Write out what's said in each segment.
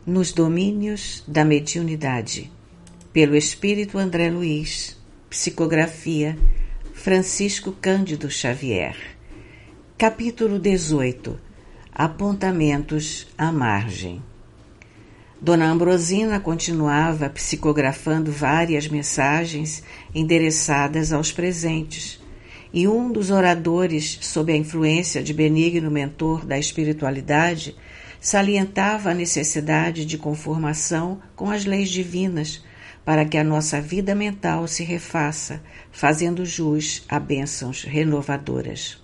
Nos domínios da mediunidade, pelo Espírito André Luiz, psicografia Francisco Cândido Xavier. Capítulo 18. Apontamentos à margem. Dona Ambrosina continuava psicografando várias mensagens endereçadas aos presentes, e um dos oradores, sob a influência de benigno mentor da espiritualidade, salientava a necessidade de conformação com as leis divinas para que a nossa vida mental se refaça, fazendo jus a bênçãos renovadoras.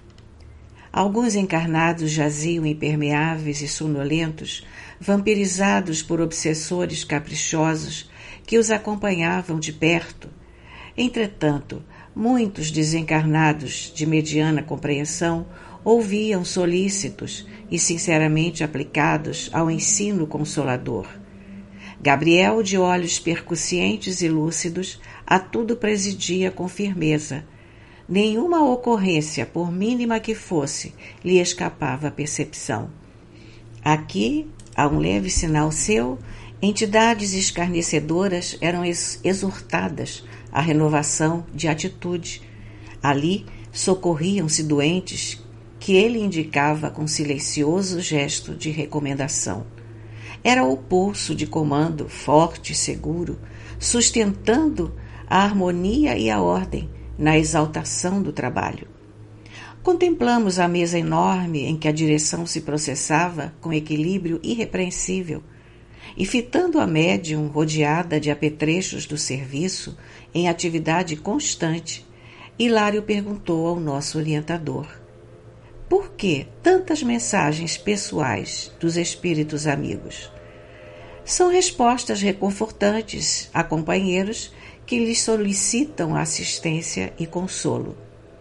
Alguns encarnados jaziam impermeáveis e sonolentos, vampirizados por obsessores caprichosos que os acompanhavam de perto. Entretanto, muitos desencarnados de mediana compreensão ouviam solícitos e sinceramente aplicados ao ensino consolador. Gabriel, de olhos percussientes e lúcidos, a tudo presidia com firmeza. Nenhuma ocorrência, por mínima que fosse, lhe escapava à percepção. Aqui, a um leve sinal seu, entidades escarnecedoras eram exortadas à renovação de atitude. Ali, socorriam-se doentes que ele indicava com silencioso gesto de recomendação. Era o pulso de comando, forte e seguro, sustentando a harmonia e a ordem na exaltação do trabalho. Contemplamos a mesa enorme em que a direção se processava com equilíbrio irrepreensível, e fitando a médium rodeada de apetrechos do serviço em atividade constante, Hilário perguntou ao nosso orientador: por que tantas mensagens pessoais dos espíritos amigos? São respostas reconfortantes a companheiros que lhes solicitam assistência e consolo.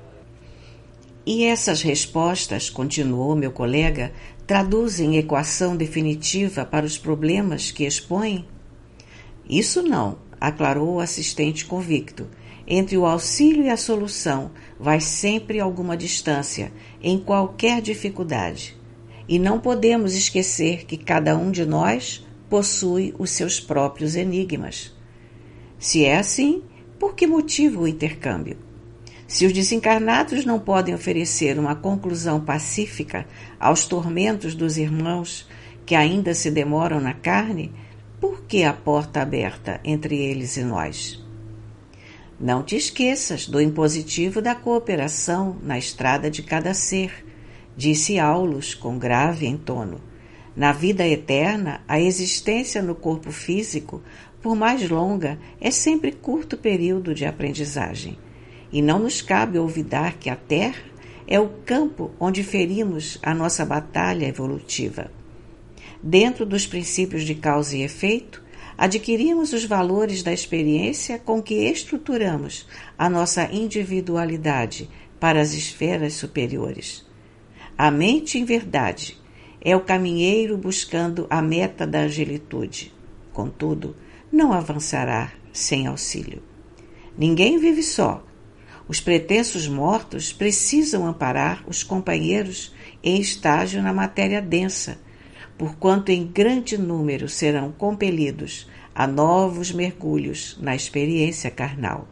E essas respostas, continuou meu colega, traduzem equação definitiva para os problemas que expõem? Isso não, aclarou o assistente convicto. Entre o auxílio e a solução vai sempre alguma distância, em qualquer dificuldade. E não podemos esquecer que cada um de nós possui os seus próprios enigmas. Se é assim, por que motivo o intercâmbio? Se os desencarnados não podem oferecer uma conclusão pacífica aos tormentos dos irmãos que ainda se demoram na carne, por que a porta aberta entre eles e nós? Não te esqueças do impositivo da cooperação na estrada de cada ser, disse Aulus com grave entono. Na vida eterna, a existência no corpo físico, por mais longa, é sempre curto período de aprendizagem. E não nos cabe olvidar que a Terra é o campo onde ferimos a nossa batalha evolutiva. Dentro dos princípios de causa e efeito, adquirimos os valores da experiência com que estruturamos a nossa individualidade para as esferas superiores. A mente, em verdade, é o caminheiro buscando a meta da angelitude. Contudo, não avançará sem auxílio. Ninguém vive só. Os pretensos mortos precisam amparar os companheiros em estágio na matéria densa, porquanto em grande número serão compelidos a novos mergulhos na experiência carnal.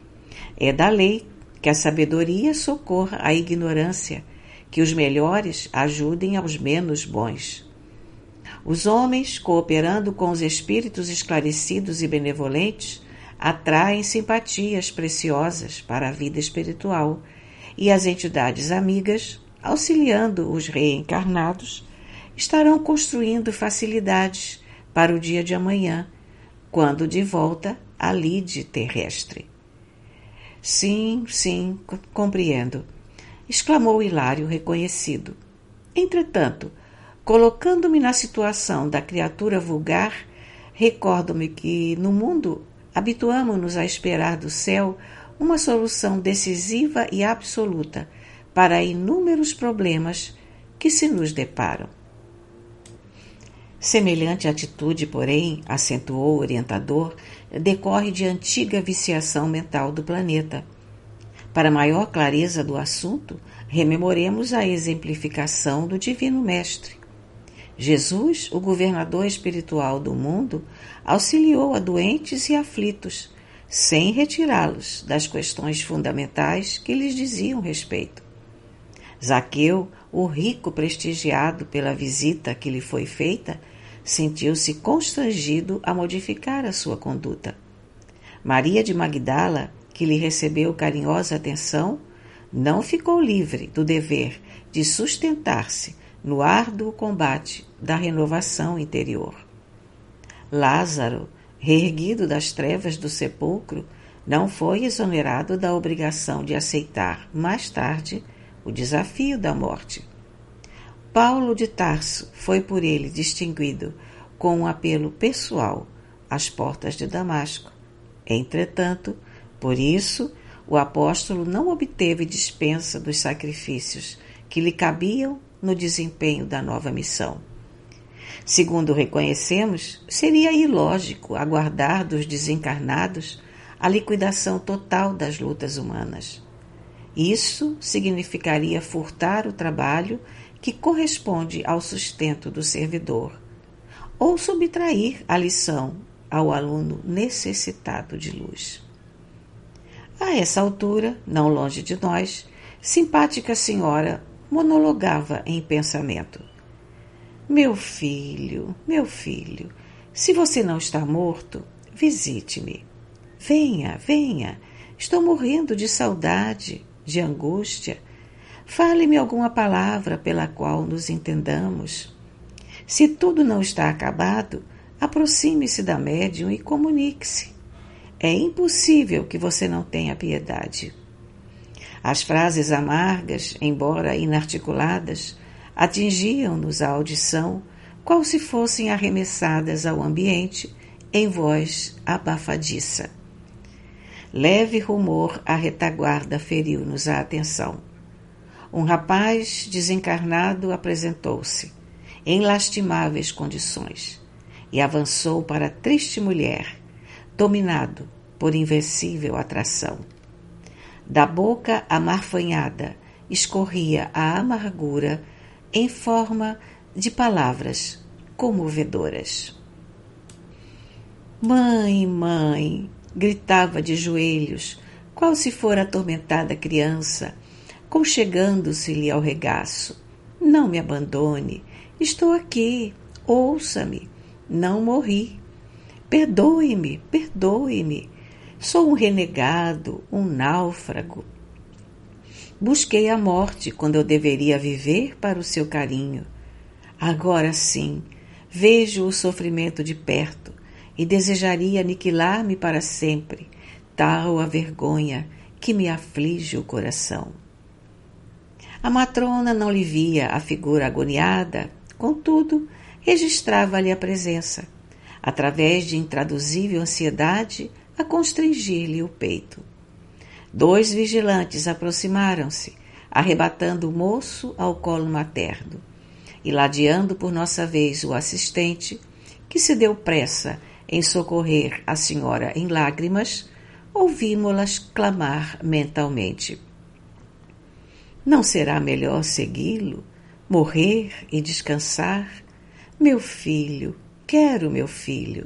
É da lei que a sabedoria socorra a ignorância, que os melhores ajudem aos menos bons. Os homens, cooperando com os espíritos esclarecidos e benevolentes, atraem simpatias preciosas para a vida espiritual, e as entidades amigas, auxiliando os reencarnados, estarão construindo facilidades para o dia de amanhã, quando de volta à lide terrestre. Sim, compreendo, exclamou Hilário reconhecido. Entretanto, colocando-me na situação da criatura vulgar, recordo-me que, no mundo, habituamo-nos a esperar do céu uma solução decisiva e absoluta para inúmeros problemas que se nos deparam. Semelhante atitude, porém, acentuou o orientador, decorre de antiga viciação mental do planeta. Para maior clareza do assunto, rememoremos a exemplificação do Divino Mestre. Jesus, o governador espiritual do mundo, auxiliou a doentes e aflitos, sem retirá-los das questões fundamentais que lhes diziam respeito. Zaqueu, o rico prestigiado pela visita que lhe foi feita, sentiu-se constrangido a modificar a sua conduta. Maria de Magdala, que lhe recebeu carinhosa atenção, não ficou livre do dever de sustentar-se no árduo combate da renovação interior. Lázaro, reerguido das trevas do sepulcro, não foi exonerado da obrigação de aceitar, mais tarde, o desafio da morte. Paulo de Tarso foi por ele distinguido com um apelo pessoal às portas de Damasco. Entretanto, por isso, o apóstolo não obteve dispensa dos sacrifícios que lhe cabiam no desempenho da nova missão. Segundo reconhecemos, seria ilógico aguardar dos desencarnados a liquidação total das lutas humanas. Isso significaria furtar o trabalho que corresponde ao sustento do servidor, ou subtrair a lição ao aluno necessitado de luz. A essa altura, não longe de nós, simpática senhora monologava em pensamento. Meu filho, se você não está morto, visite-me. Venha, estou morrendo de saudade, de angústia. Fale-me alguma palavra pela qual nos entendamos. Se tudo não está acabado, aproxime-se da médium e comunique-se. É impossível que você não tenha piedade. As frases amargas, embora inarticuladas, atingiam-nos a audição, qual se fossem arremessadas ao ambiente em voz abafadiça. Leve rumor à retaguarda feriu-nos a atenção. Um rapaz desencarnado apresentou-se, em lastimáveis condições, e avançou para a triste mulher, dominado por invencível atração. Da boca amarfanhada escorria a amargura em forma de palavras comovedoras. Mãe, gritava de joelhos, qual se for atormentada criança, conchegando-se-lhe ao regaço. Não me abandone, estou aqui, ouça-me, não morri. Perdoe-me, sou um renegado, um náufrago. Busquei a morte quando eu deveria viver para o seu carinho. Agora sim, vejo o sofrimento de perto e desejaria aniquilar-me para sempre, tal a vergonha que me aflige o coração. A matrona não lhe via a figura agoniada, contudo, registrava-lhe a presença, através de intraduzível ansiedade a constringir-lhe o peito. 2 vigilantes aproximaram-se, arrebatando o moço ao colo materno, e ladeando por nossa vez o assistente, que se deu pressa em socorrer a senhora em lágrimas, ouvimo-las clamar mentalmente. Não será melhor segui-lo, morrer e descansar? Meu filho, quero meu filho.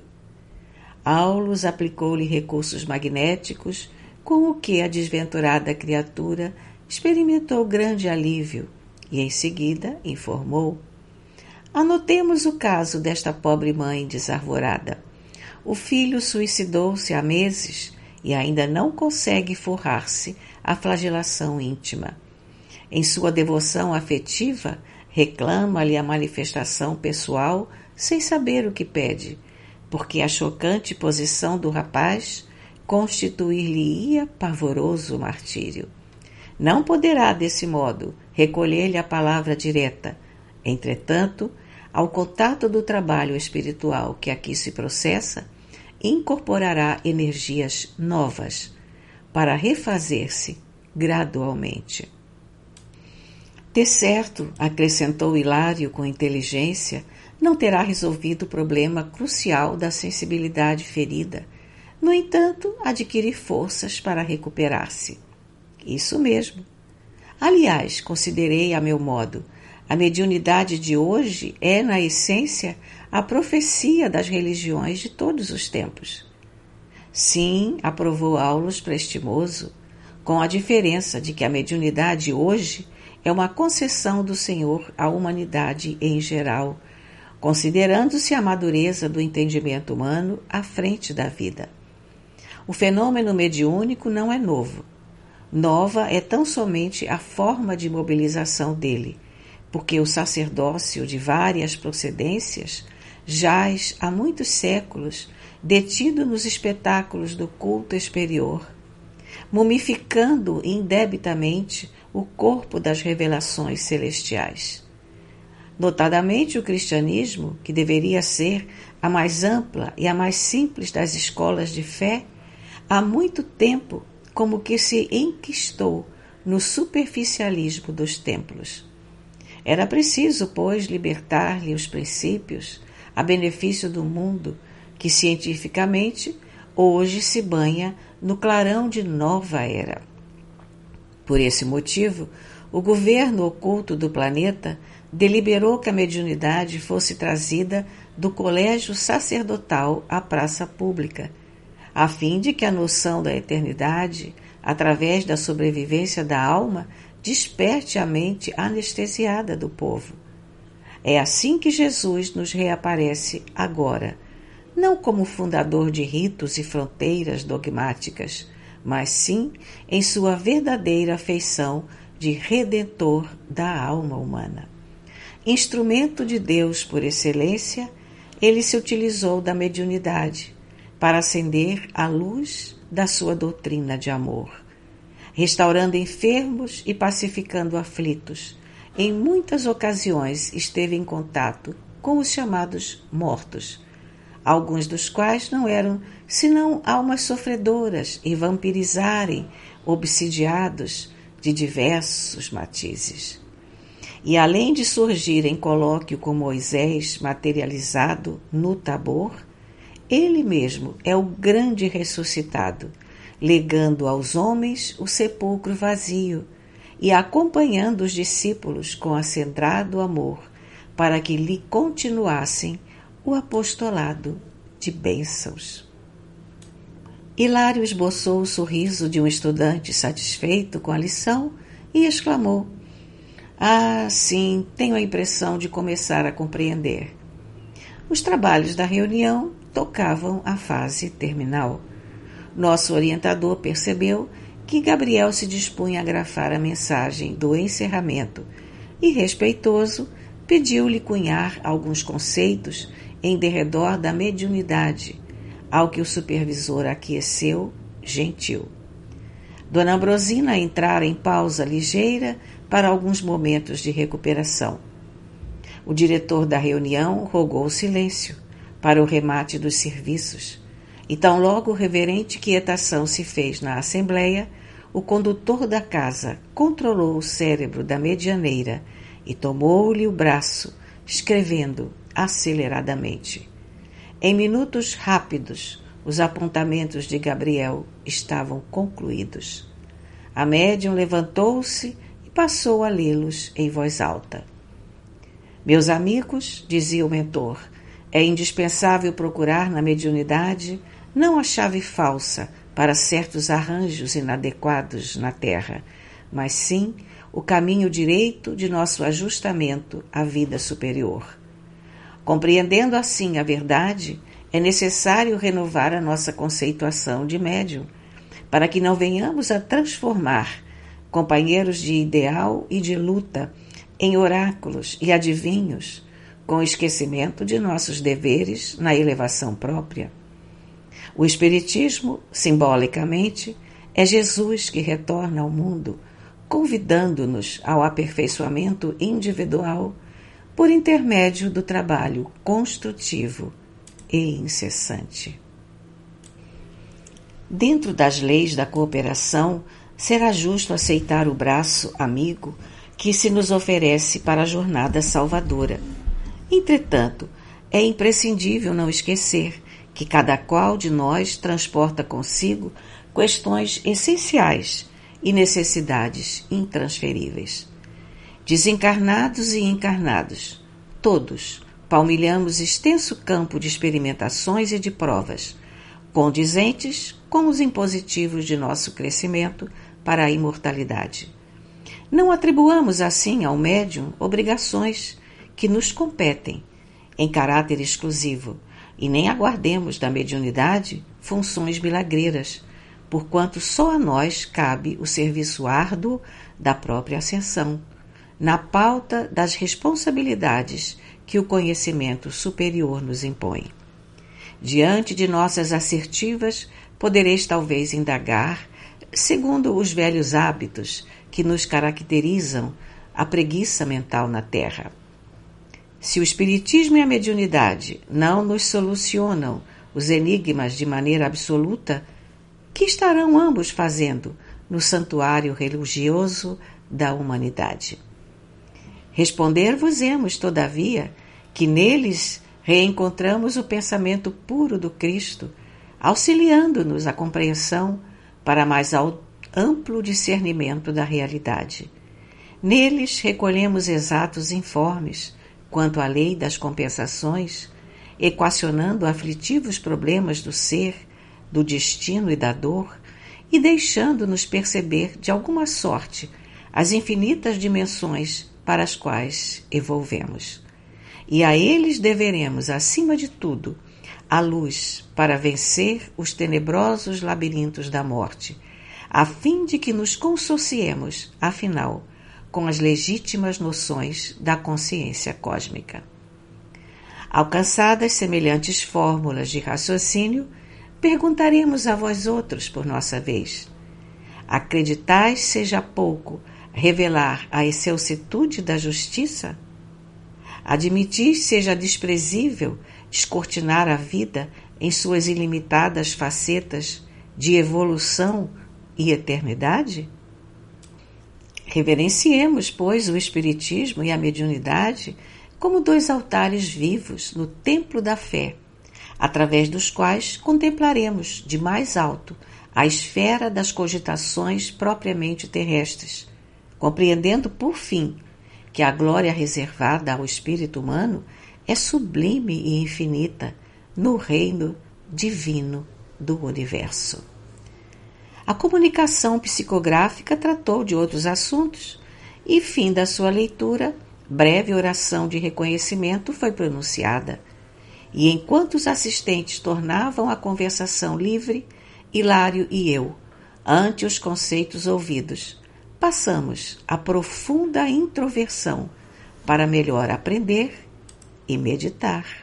Aulus aplicou-lhe recursos magnéticos, com o que a desventurada criatura experimentou grande alívio e, em seguida, informou. Anotemos o caso desta pobre mãe desarvorada. O filho suicidou-se há meses e ainda não consegue forrar-se à flagelação íntima. Em sua devoção afetiva, reclama-lhe a manifestação pessoal sem saber o que pede, porque a chocante posição do rapaz constituir-lhe-ia pavoroso martírio. Não poderá, desse modo, recolher-lhe a palavra direta. Entretanto, ao contato do trabalho espiritual que aqui se processa, incorporará energias novas para refazer-se gradualmente. De certo, acrescentou Hilário com inteligência, não terá resolvido o problema crucial da sensibilidade ferida. No entanto, adquirir forças para recuperar-se. Isso mesmo. Aliás, considerei, a meu modo, A mediunidade de hoje é, na essência, a profecia das religiões de todos os tempos. Sim, aprovou Aulus Prestimoso, com a diferença de que a mediunidade hoje é uma concessão do Senhor à humanidade em geral, considerando-se a madureza do entendimento humano à frente da vida. O fenômeno mediúnico não é novo. Nova é tão somente a forma de mobilização dele, porque o sacerdócio de várias procedências jaz há muitos séculos detido nos espetáculos do culto exterior, mumificando indebitamente o corpo das revelações celestiais. Notadamente o cristianismo, que deveria ser a mais ampla e a mais simples das escolas de fé, há muito tempo como que se enquistou no superficialismo dos templos. Era preciso, pois, libertar-lhe os princípios a benefício do mundo que, cientificamente, hoje se banha no clarão de nova era. Por esse motivo, o governo oculto do planeta deliberou que a mediunidade fosse trazida do colégio sacerdotal à praça pública, a fim de que a noção da eternidade, através da sobrevivência da alma, desperte a mente anestesiada do povo. É assim que Jesus nos reaparece agora, não como fundador de ritos e fronteiras dogmáticas, mas sim em sua verdadeira feição de redentor da alma humana. Instrumento de Deus por excelência, ele se utilizou da mediunidade para acender a luz da sua doutrina de amor, restaurando enfermos e pacificando aflitos. Em muitas ocasiões esteve em contato com os chamados mortos, alguns dos quais não eram senão almas sofredoras e vampirizarem, obsidiados de diversos matizes. E além de surgir em colóquio com Moisés materializado no Tabor, ele mesmo é o grande ressuscitado, legando aos homens o sepulcro vazio e acompanhando os discípulos com acendrado amor para que lhe continuassem o apostolado de bênçãos. Hilário esboçou o sorriso de um estudante satisfeito com a lição e exclamou: "Ah, sim, tenho a impressão de começar a compreender." Os trabalhos da reunião tocavam a fase terminal. Nosso orientador percebeu que Gabriel se dispunha a grafar a mensagem do encerramento e, respeitoso, pediu-lhe cunhar alguns conceitos em derredor da mediunidade, ao que o supervisor aqueceu, gentil. Dona Ambrosina entrara em pausa ligeira para alguns momentos de recuperação. O diretor da reunião rogou silêncio para o remate dos serviços, e tão logo reverente quietação se fez na assembleia, o condutor da casa controlou o cérebro da medianeira e tomou-lhe o braço, escrevendo aceleradamente. Em minutos rápidos, os apontamentos de Gabriel estavam concluídos. A médium levantou-se e passou a lê-los em voz alta. "Meus amigos", dizia o mentor, "é indispensável procurar na mediunidade não a chave falsa para certos arranjos inadequados na Terra, mas sim o caminho direito de nosso ajustamento à vida superior. Compreendendo assim a verdade, é necessário renovar a nossa conceituação de médium, para que não venhamos a transformar companheiros de ideal e de luta em oráculos e adivinhos, com esquecimento de nossos deveres na elevação própria. O Espiritismo, simbolicamente, é Jesus que retorna ao mundo, convidando-nos ao aperfeiçoamento individual por intermédio do trabalho construtivo e incessante. Dentro das leis da cooperação, será justo aceitar o braço amigo que se nos oferece para a jornada salvadora. Entretanto, é imprescindível não esquecer que cada qual de nós transporta consigo questões essenciais e necessidades intransferíveis. Desencarnados e encarnados, todos palmilhamos extenso campo de experimentações e de provas, condizentes com os impositivos de nosso crescimento para a imortalidade. Não atribuamos assim ao médium obrigações que nos competem em caráter exclusivo e nem aguardemos da mediunidade funções milagreiras, porquanto só a nós cabe o serviço árduo da própria ascensão, na pauta das responsabilidades que o conhecimento superior nos impõe. Diante de nossas assertivas, podereis talvez indagar, segundo os velhos hábitos que nos caracterizam, a preguiça mental na Terra. Se o Espiritismo e a mediunidade não nos solucionam os enigmas de maneira absoluta, que estarão ambos fazendo no santuário religioso da humanidade? Responder-vos-emos, todavia, que neles reencontramos o pensamento puro do Cristo, auxiliando-nos a compreensão para mais amplo discernimento da realidade. Neles recolhemos exatos informes quanto à lei das compensações, equacionando aflitivos problemas do ser, do destino e da dor, e deixando-nos perceber de alguma sorte as infinitas dimensões para as quais evolvemos. E a eles deveremos, acima de tudo, a luz para vencer os tenebrosos labirintos da morte, a fim de que nos consociemos, afinal, com as legítimas noções da consciência cósmica. Alcançadas semelhantes fórmulas de raciocínio, perguntaremos a vós outros por nossa vez: acreditais seja pouco revelar a excelsitude da justiça? Admitis seja desprezível descortinar a vida em suas ilimitadas facetas de evolução e eternidade? Reverenciemos, pois, o Espiritismo e a mediunidade como dois altares vivos no templo da fé, através dos quais contemplaremos de mais alto a esfera das cogitações propriamente terrestres, compreendendo, por fim, que a glória reservada ao espírito humano é sublime e infinita no reino divino do universo. A comunicação psicográfica tratou de outros assuntos e, fim da sua leitura, breve oração de reconhecimento foi pronunciada. E enquanto os assistentes tornavam a conversação livre, Hilário e eu, ante os conceitos ouvidos, passamos a profunda introversão para melhor aprender e meditar.